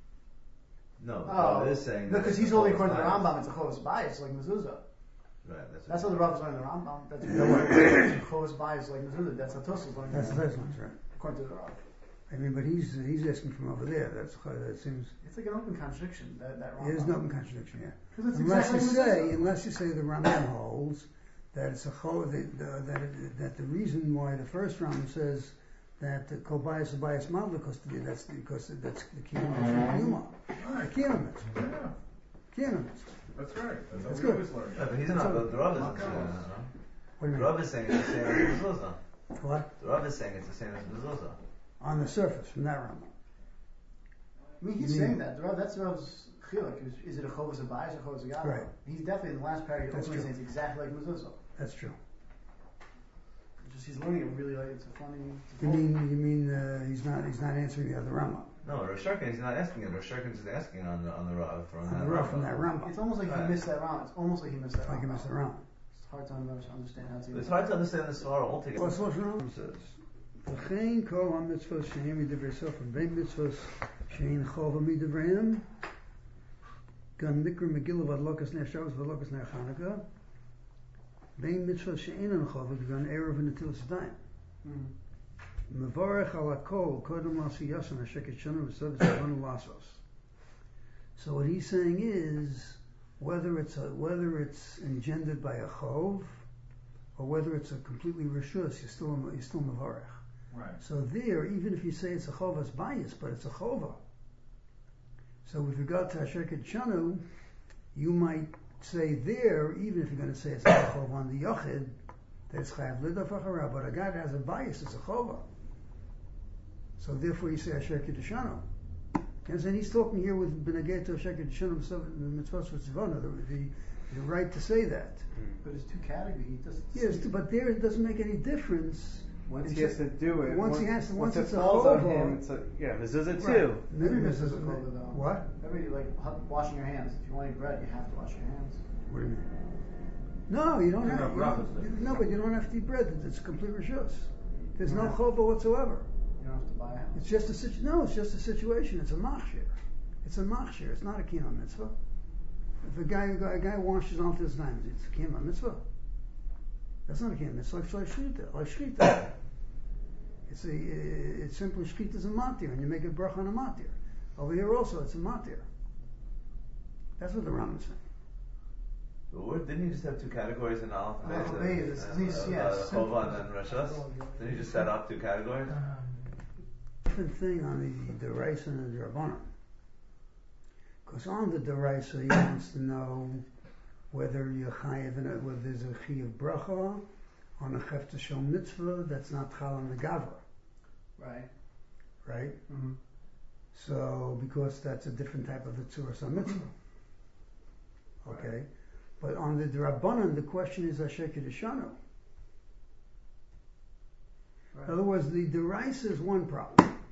no, Oh, Rav is saying no, that because it's he's a only Chovas according to the bias. Rambam. It's a Chovas bias like mezuzah. Right. That's, That's how what the Rav is learning the Rambam. That's No way. Chovas bias like mezuzah. That's how Tos is learning. That's the the Rambam, first one, right? according to the Rav. I mean, but he's he's asking from over there. That's that seems It's like an open contradiction. That that Rambam. there's no contradiction here. Because it's Unless exactly you like say, mezuzah. unless you say the Rambam holds that it's a cho, that, the, that it, that the reason why the first Rambam says that the kol bias is bias mal because the, that's because that's the kiyum kiyuma, the kiyum Yeah, kiyum. that's right. That's, That's how we good. always learn. yeah, but he's That's not. all. But the Rav isn't Not saying Chovas. that. No? What do you The mean? Rav is saying it's the same as mezuzah. What? The Rav is saying it's the same as mezuzah. On the surface from that Rambam. I mean, he's You saying mean- that. The Rav, that's the Rav's chiluk. Is, is it a Chovas a bias or Chovas a gavra? Right. He's definitely in the last paragraph. That's Openly true. saying it's exactly like mezuzah. That's true. It's just he's learning it really like it's a funny. It's a You cool- mean you mean uh, he's not he's not answering the other Rambam. No, Rosh Hashanah, he's not asking it. Rosh Hashanah is asking on the on the Rav from On that the Rav from that Rav. Rambam. It's almost like Right. he missed that round. It's almost like he missed that Like round. you missed the Rambam. It's hard to understand how to. It's hard to understand the Svara altogether. What's what Rambam says? V'chein kol ha-mitzvos she'en midivrei sofen bein mitzvos she'en chova midivreim gan mikra megillah v'adlokas ner Shabbos v'adlokas ner Chanukah bein mitzvos she'enan chova gan erev v'netilas yadayim Mm. mevarech al hakol kodem lasi yasan hasheket shana v'sod v'savanu lasos. So what he's saying is whether it's a, whether it's engendered by a chov or whether it's a completely rishus, you're still you're still mevarech. Right. So there, even if you say it's a chovas bias, but it's a chova. So with regard to Asher Kedshanu, you might say there, even if you're going to say it's a chova on the yochid, that it's chayav lidaf achara, but a guy that has a bias is a chova. So therefore you say Asher Kedshanu. And then he's talking here with Benegay to Asher Kedshanu mitzvot v'tzivona, the, the the right to say that. But it's two categories. He doesn't. Yes, but there it doesn't make any difference. Once It's he has a- to do it, once he has to- once it it's a falls on chova- him, it's a, yeah. Mezuzah Right. too. Every This mitzvah is is a chova, though. What? Every like hu- washing your hands. If you want to eat bread, you have to wash your hands. What do you mean? No, you don't Yeah, have. You Rav don't, is different. no, but you don't have to eat bread. It's complete rishus. There's no Yeah. chova whatsoever. You don't have to buy a house. It's just a situ- no. It's just a situation. It's a machshir. It's a machshir. It's not a kiyam mitzvah. If a guy a guy washes off his hands, it's a kiyam mitzvah. That's not a kiyam mitzvah. It's like shlita. Like shlita. It's a. It's simply shlita is a matir, and you make a bracha on a matir. Over here also, it's a matir. That's what the Rambam is saying. Or didn't he just have two categories in Aleph? Yeah, and Chovei Beis, is- uh, he's- uh, yeah, uh, simple. Chova and then Rashas? Didn't he just set up two categories? Different thing on the Deraisa and the Rabbanon. Because on the Deraisa, he wants to know whether you're chayiv in it, whether there's a chayiv bracha on a chefta shel mitzvah that's not chal on the gavra, Right. right? Mm-hmm. So because that's a different type of a tzuras mitzvah. Okay, but on the Rabbanon, the question is asher kedeshanu. Right. In other words, the Deraisa is one problem.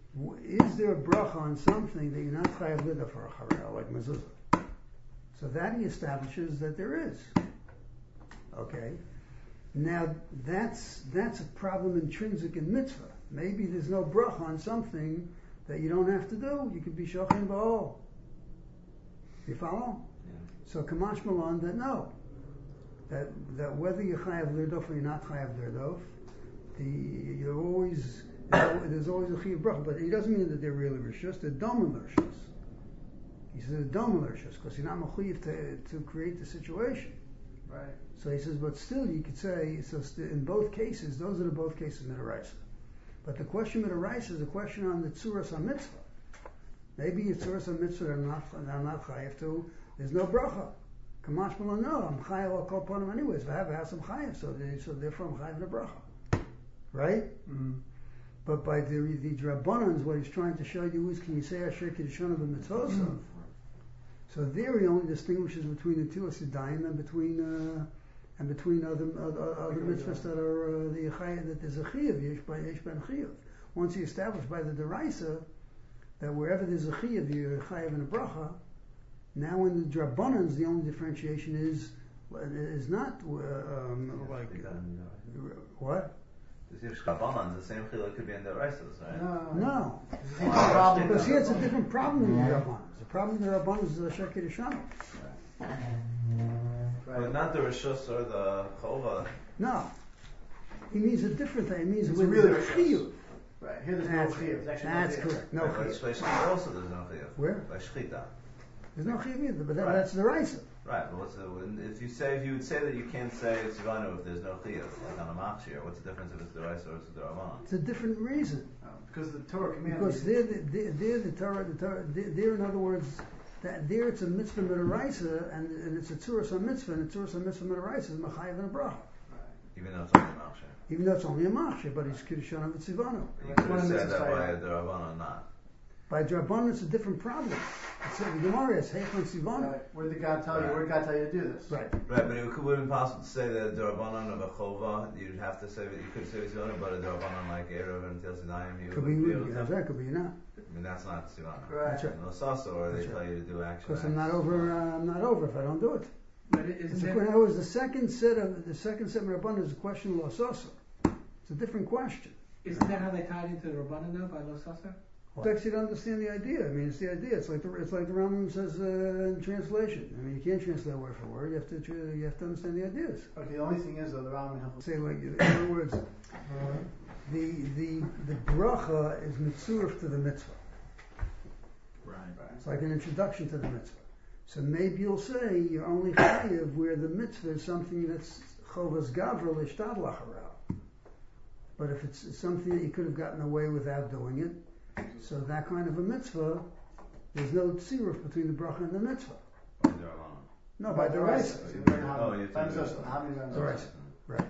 w- is there a bracha on something that you're not chayav lida for a harel, like mezuzah? So that he establishes that there is. Okay. Now that's that's a problem intrinsic in mitzvah. Maybe there's no bracha on something that you don't have to do. You could be shochin ba'ol. You follow? Yeah. So kamash malon that no. That that whether you're chayav lirdof or you're not chayav lirdof, the you're always there's always a chayav bracha. But it doesn't mean that they're really rishus. They're domim rishus. He says they're domim rishus because you're not mechuyev to to create the situation. Right. So he says, but still you could say, so st- in both cases, those are the both cases midaraisa. But the question midaraisa is a question on the tzuras ha-mitzvah. Maybe it's tzuras ha-mitzvah that I'm not, that I'm not chayav to, there's no bracha. Kamash Malon, no, I'm chayav al kol panim anyways. If I have a house, I'm chayav, so, they, so therefore I'm chayav in a bracha. Right? Mm-hmm. But by the, the drabbanans, what he's trying to show you is, can you say Asher Kiddushan of the mitzvah? So there he only distinguishes between the two asidayim and between uh, and between other other, other mitzvahs that are uh, the chayv, that there's a chiyuv yesh by yesh ben chiyuv. Once he established by the deraisa that wherever there's a chiyuv, you're chayv in a bracha. Now in the drabbanans, the only differentiation is is not uh, um, like uh, what? The same chiluk could be in the rices, right? No. No, Problem. because here it's a different problem in the drabbanans. The problem in the drabbanans is the Asher Kiddushan. But not the rishus or the chova. No, he means a different thing. He means It's with really the rishus. chiyuv. Right. Here there's That's, no chiyuv. There's actually that's no chiyuv. correct. No Right, but chiyuv. by shchita also there's no chiyuv. Where? By shchita. There's no chiyuv either, but that, Right. that's the raisa. Right, but what's the, if you say, if you would say that you can't say it's Ivanu if there's no chiyuv, like on a machshir, what's the difference if it's the rice or it's the Rabbanan? It's a different reason. Oh, because the Torah commands. Because they're the, they're, they're the Torah, the Torah, they're, they're in other words, that there it's a mitzvah midaraisa, and, and it's a tzuras mitzvah, and a tzuras mitzvah midaraisa is machayev and a bracha. Even though it's only a machshir. Even though it's only a machshir, but it's kiddushan of tzivanu. You Right. could One have of the said that by mitzvahs. the Rabbanan not. By drabban, it's a different problem. It's the Gemara is heichon tzivanu. Right. Where did God tell you? Where did God tell you to do this? Right. Right, but it could would have been possible to say that the Rabbanan of a chova, you'd have to say, you could say Ivanu, but the Rabbanan like Erev and Til Sinayim, you Could be, would be able to. that's right, could be not. I mean, that's not Sivana. Right. That's right. No sasa, or they That's tell right. you to do action. Because I'm not over, uh, I'm not over if I don't do it. But it- It's isn't a, there, in other words, the second set of the second set of Rabbanan is a question of lososa. It's a different question. isn't that how they tied into the Rabbanan though, by Los Sasa? It's actually to understand the idea. I mean, it's the idea. It's like the it's like the Rambam says uh, in translation. I mean, you can't translate word for word. You have to tr- you have to understand the ideas. Okay. The only thing is though, the Rambam helps. Say like in other words, the the the bracha is mitzurif to the mitzvah. Right. It's like an introduction to the mitzvah. So maybe you'll say you're only chayiv where the mitzvah is something that's chovas gavra l'shtad lacharau. But if it's something that you could have gotten away without doing it, so that kind of a mitzvah, there's no tziruf between the bracha and the mitzvah. By the Rabbanan. No, by the rice. Oh, you have to do it. How many times? The rice. Right.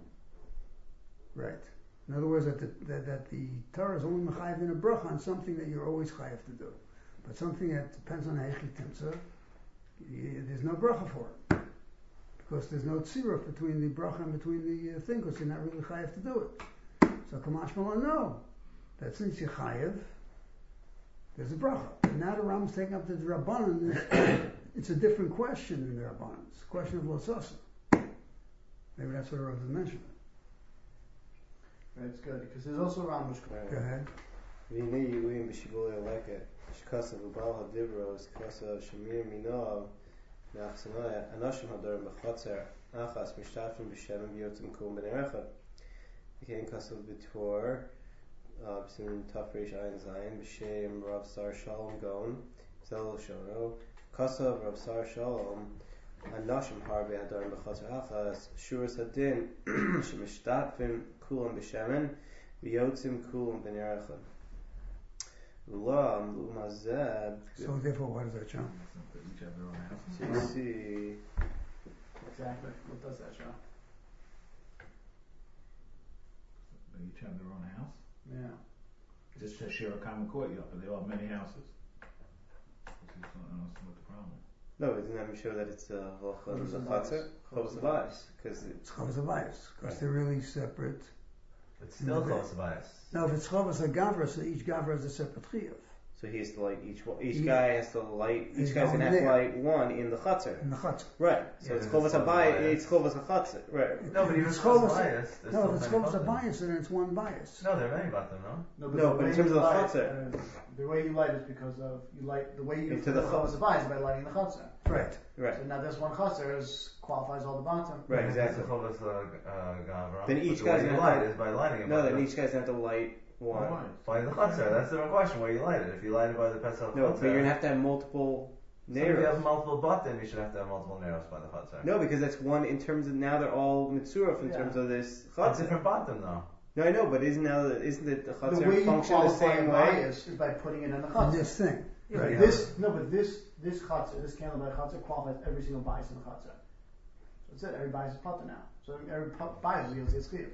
Right. In other words, that the, that, that the Torah is only mechayiv in a bracha on something that you're always chayiv to do. But something that depends on heichi timtzah, y- there's no bracha for it. Because there's no tziruf between the bracha and between the uh, thing, because you're not really chayiv to do it. So Kamash Malon, no. That since you're chayiv, there's a bracha. And now the Rambam's taking up the Rabbanan, it's a different question in the Rabbanan. It's a question of losasa. Maybe that's what I was mentioning. Right, it's good because there's also Rambam. Go ahead. והנה יהויים בשיבורי הלקט, שכסה ובעל הדברו, שכסה שמיר מינו, מאחסנוי, אנשים הדורים בחוצר, אחס משתתפים בשם ויוצאים קום בני אחד. וכן כסה בתור, בסין תפריש עין זין, בשם רב שר שלום גאון, זל שונו, כסה רב שר שלום, אנשים הרבה הדורים בחוצר אחס, שורס הדין, שמשתתפים כולם בשמן, ויוצאים כולם בני אחד. Ulam, Umazeb. So therefore, what does that show? Each have their own house. See, Exactly. What does that show? They each have their own house. Yeah. Just to share a common courtyard, but they all have many houses. I don't know what the problem is. no, isn't that show that it's a Chovos the Habayis. Chatzar? Chovos Habayis, because It's chovos habayis, because they're really separate. It's still Okay. close bias. Now, if it's chovas agavra, so each gavra has a separate chiyuv. So he has to light each one. Each Yeah. guy has to light. Each He's guy's going gonna have to there. light one in the chutzner. In the chutzner. Right. So Yeah, it's it's chovas called abayis. bias. It's chovas achatzner. Right. No, but even It's if it's chovas- bias, there's No, still if it's many chovas a batim. bias, then it's one bias. No, there are many batim, no? No, No, the but in way terms you of the light, chutzner. uh, the way you light is because of you light the way you Into the chovas chutzner. abayis is by lighting the chutzner. Right. Right. So now this one chutzner is qualifies all the bottom. Right. It's Exactly. a chovas, uh, uh, gavra. Then But each the guy's way you gonna light have- is by lighting it. No, by then the- each guy's gonna have to light one. Why? By the chutzner, that's the different question, where you light it. If you light it by the pesach No, chutzner, but you're gonna have to have multiple so if you have neiros. multiple batim, you should have to have multiple neiros by the chutzner. No, because that's one in terms of now they're all mitzuraf in Yeah. terms of this It's chutzner. different batim though. No, I know, but isn't now the, isn't it the The way chutzner you function the qualify same a way? bias is by putting it in the On chutzner. this thing. Yeah, Right. but this no, but this this chutzner, this candle by chutzner qualifies every single bias in the chutzner. That's it. Every bias is potter now. So every pu- bias yields its chiyuv.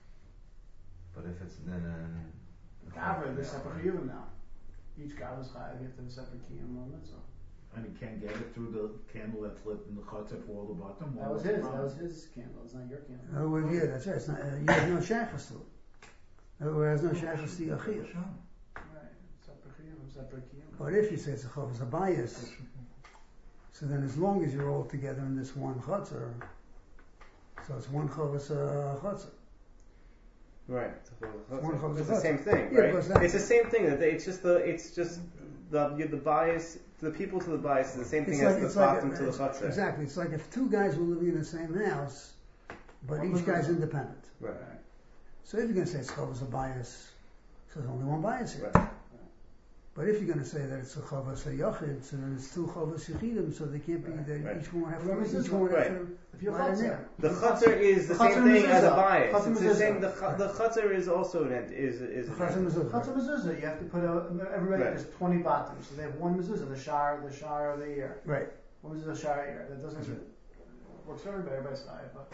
But if it's then in Gavra, there's separate chiyuvim now. Each gavra is chayav. You have to have a separate kiyum on mitzvah. And he can't get it through the candle that's lit in the chutzner for all the bottom. That was his. That was his candle. It's not your candle. Oh, well, yeah, that's right. It's not, uh, you have no shaykhs to it. Uh, Whereas no shaykhs to yachiyah. Right. Separate chiyuvim, separate kiyum. But if you say it's a chovas a bias, so then as long as you're all together in this one chutzner, so it's one chovas a chutzner. Right. It's, a One chutzner. chovas It's a the same thing, Yeah, right? because that- It's the same thing. That they- It's just the. It's just the you- the bias. The people to the bias is the same thing It's as like, the it's like bottom a- to the it's- chutzner. exactly. It's like if two guys were living in the same house, but One each was guy's a- independent. Right. So if you're going to say it's chovas a bias, so there's only one bias here. Right. But if you're going to say that it's a chovas a yachid, so then it's two chovas yechidim, so they can't be. Right, They, right. each one have Well, to. this is Each one right. have to. If you're Right in chutzner, there. The chutzner is the The same chutzner thing as a mezuzah. bias. Chutzner It's the same. The, mezuzah. chu- the chutzner is also an ent- is is. The an chazan entity. mezuzah. Chutzner mezuzah, you have to put a, everybody, Right. there's twenty bottoms, so they have one mezuzah, the shar, the shar of the year. Right. One mezuzah, shar a year. That doesn't, That's right. works for everybody, everybody's high, but.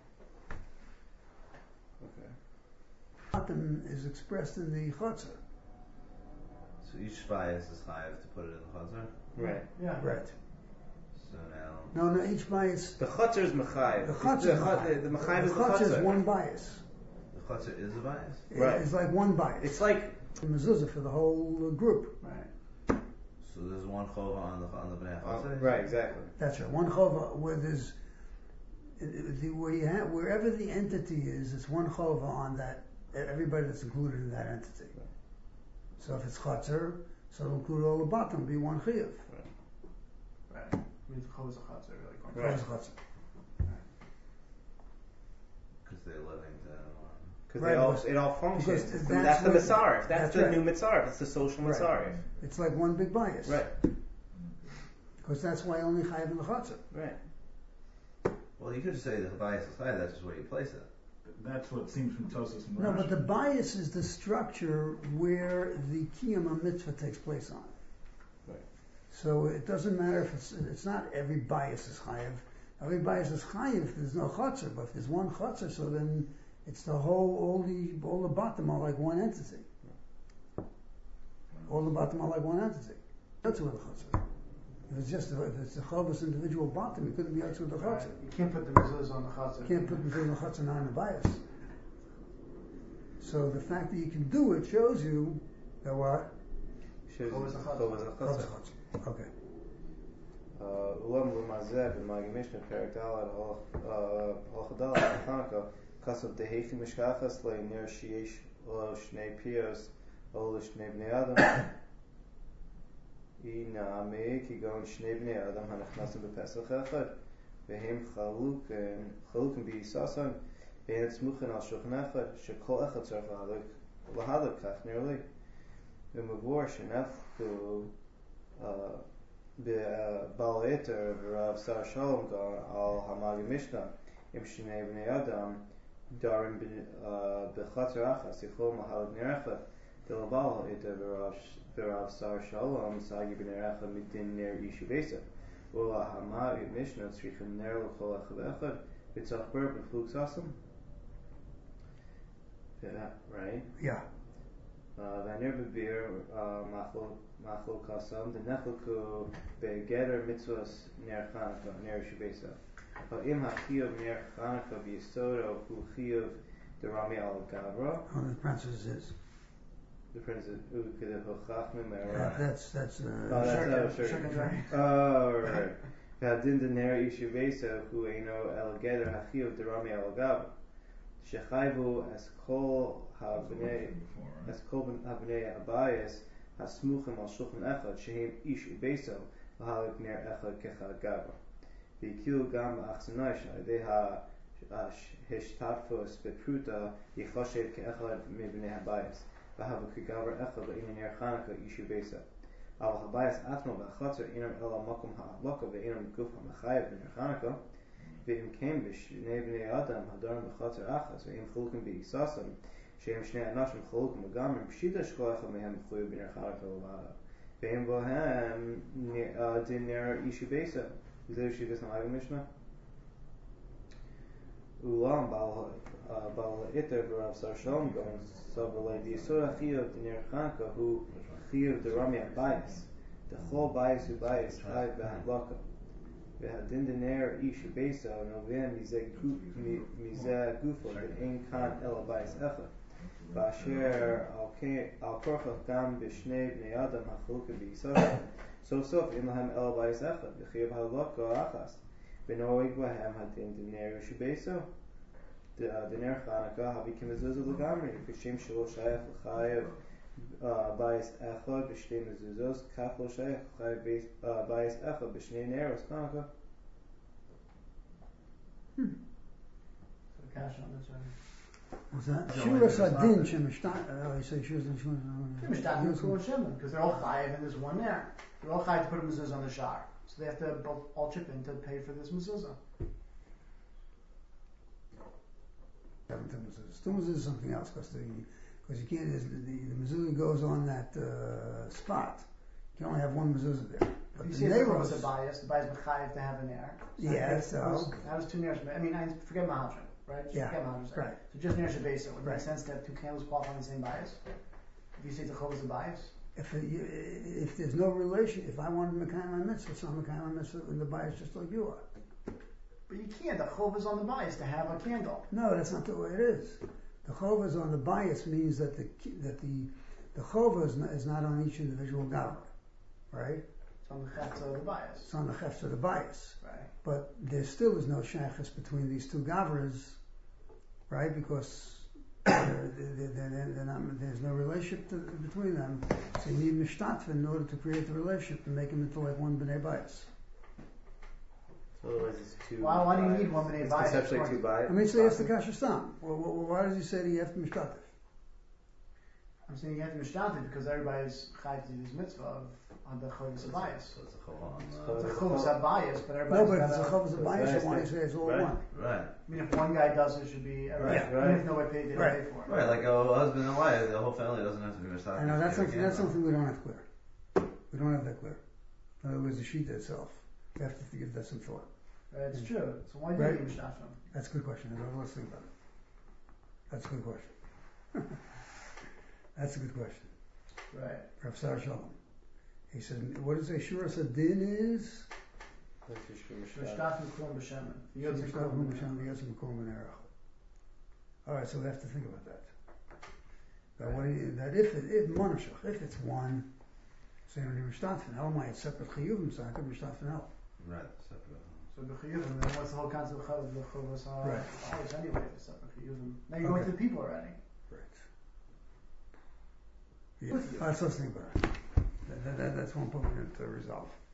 Okay. Bottom is expressed in the chutzner. so each bias is chayav to put it in the chutzner. Right. Yeah. Right. So now No, no. Each bias. The chutzner is mechayiv. The The chutzner. the, chut- the mechayiv is the chutzner is chutzner. one bias. the chutzner is a bias. Right. It's like one bias. It's like The mezuzah for the whole uh, group. Right. So there's one chova on the on the bnei oh, chutzner. right, exactly. That's right. One chova where there's it- it- the, where you have, wherever the entity is, it's one chova on that. Everybody that's included in that entity. So if it's chatzar, so it'll include all the bottom. Be one chiyuv. Right. I mean, the chol is a chutzner, really. quick. Right. Chatzar. Because they're living to. Because Right, they all because- it all functions. because It's- that's that's the what- mitzaref. That's, that's the right. new mitzaref. It's the social Right. mitzaref. It's like one big bias. Right. Because that's why only chayiv in the chatzar. Right. Well, you could just say that the bias is chayav. That's just where you place it. That's what seems from Tosas and No, Rashi. but the bias is the structure where the kiyum mitzvah takes place on. Right. So it doesn't matter if it's it's not every bias is chayiv. Every bias is chayiv if there's no chatzar. But if there's one chatzar, so then it's the whole all the all the bottom are like one entity. All the bottom are like one entity. That's with the chatzar. If it's just if it's a chavos individual bottom, it couldn't be out with the Right. chatzar. You can't put the mezuzahs on the chutzner. You can't put between the chatzar and the bias. So the fact that you can do it shows you that what? Shows Chol is a chutzner. chol is a Chatzar, chutzner. chatzar. Okay. אולם למעזה במאגי משנה פרק ד' הלכה ד' חנוכה כסף דהיכי משכחס לענר שיש לו שני פיוס או לשני בני אדם אי נעמי כגון שני בני אדם הנכנסים בפסח אחד והם חלוקים חלוקים ביססן והן סמוכים על שולחן אחד שכל אחד צריך להדק כך נראה לי ומבואר שנפקו בעל היתר ורב שר שלום על המאגי משנה עם שני בני אדם דרים בחצר אחת יכולים להלג נר אחד דלבעל היתר ורב שר שלום סגי בנר אחד מדין נר איש ובסה ולהמאגי משנה צריכים נר לכל אחד ואחד וצריך בר בפלוג ססם right? Yeah. והנר בביר מאכלו קסם דנחלקו בגדר מצוות נר חנוכה, נר שבסה. אבל אם החיוב נר חנוכה ביסודו הוא חיוב the Rami al Gavra. Oh, the parenthesis is. The prince is Ukid Hochachmim Yeah, that's, that's, uh. Oh, that's Shirkin, oh, sure. Shirkin's right. Oh, right. V'hadin dener ishu besa hu eino el geder hachiv derami el gab shechayvu es kol habnei es kol habnei abayis hasmuchim al shulchan echad shehem ishu besa v'halik ner echad kechad gabra v'kilu gam achsanai shay they ha hishtatfus bepruta yichoshev keechad mibnei habayis v'havu kegavra echad v'ina ner chanukah ishu besa אבל הביאס עצמו והחוצר אינם אלא מקום ההלוקה ואינם גוף המחייב בנר חנוכה ואם כן בשני בני אדם הדורם בחוצר אחס ואם חלוקים באיסוסם שהם שני אנשים חלוקים לגמרי פשיטה שכל אחד מהם מחויב בנר חנוכה ובעלה ואם בוהם דין נר אישי בייסה זה שיבס נמאג המשנה אולם בעל היתר ורב שר שלום גאון סובר לי דיסור החיוב דנר חנוכה הוא Chiyuv the Rami Abayis, the whole bias who bias high bahadlaka. V'hadin dener isha besa novem mizeh gufo that ein kan el abayis echad. V'asher al korchach gam b'shnei bnei adam hachalukah b'yisosam. So sof in lahem el abayis echad v'chiyuv hadlaka achas. V'noeg bahem hadin dener isha besa. Dener chanukah havi kimezuzah l'gamri v'shem shelo shayach l'chayev bias echad b'shnei mezuzos kach lo shayach l'chayev bias echad b'shnei neros chanukah. Hmm. So the cash on this one. What's that? So Shura like it's Sadin, not- Shemishtat, oh, you say Shura Sadin, Mishtat and Kul Shemin, because they're all chayiv and there's one there. They're all chayiv to put a mezuzah on the shar. So they have to both all chip in to pay for this mezuzah. Stumuz is something else, because the, because you can't, the, the, the mezuzah goes on that uh, spot. You can only have one mezuzah there. But You the see the neighbors, a bias, the bias b'chayiv to have an air. Yeah, so- That was two neirs. I mean, I forget Mahadran, right? Just Yeah, forget Mahadran. right. So just ner shabesa, would it Right. make sense to have two candles qualifying the same bias? If you say Techov is a bias? if, it, you, if there's no relation, if I wanted Mekayim Mitzvah, so I'm Mekayim Mitzvah in the bias just like you are. But you can't. The chov is on the bias to have a candle. No, that's not the way it is. The chova is on the bias means that the that the the chova is not, is not on each individual gavra, right? It's on the chetza of the bias. It's on the chefs of the bias. Right. But there still is no shaykhis between these two gavras, right? Because they're, they're, they're, they're not, there's no relationship to, between them. So you need mishtatva in order to create the relationship and make them into like one b'nei bias. So otherwise it's two. Why, why do you bias. need one b'nei It's bias? conceptually two bias. I mean, so that's the kasher stam. Well, well, why does he say that you have to mishtatva? I'm saying you have to mishtatif because everybody's chayiv to do this mitzvah of on the chov is a bias. So it's a chol on, So uh, The it's chov is a bias, but No, everybody's but if got it's a a- chov is a bias, Right. so why do you say it's all Right. one? right. I mean, if one guy does it, it should be everybody. Yeah, Even right. if no one paid, they don't Right. pay for it. Right, like a husband and wife, the whole family doesn't have to be mishtat. I know that's something. That's something we don't have clear. We don't have that clear. In other words, the sheet itself. We have to give that some thought. Right, it's true. So why do Right. you need mishnafim? That's a good question. Let's think about it. That's a good question. That's a good question. Right. Rav Sar Shalom. He said, "What does a shura sadin is?" Mishnafim kulam b'shemen. Yotzim All kulam. right, so we have to think about that. That, what do you, that if it, if monashach, if it's one, say when you're mishtafin, elamai it's separate chiyuvim, so I could mishtafin el. Right, separate. So b'chiyuvim, then what's the whole concept of chav the chovas Right. always anyway? It's separate chiyuvim. Now you're going Okay. to the people already. Right. Yeah. With you. All right, so let's think about it. That, that, that, that's one point we need to resolve.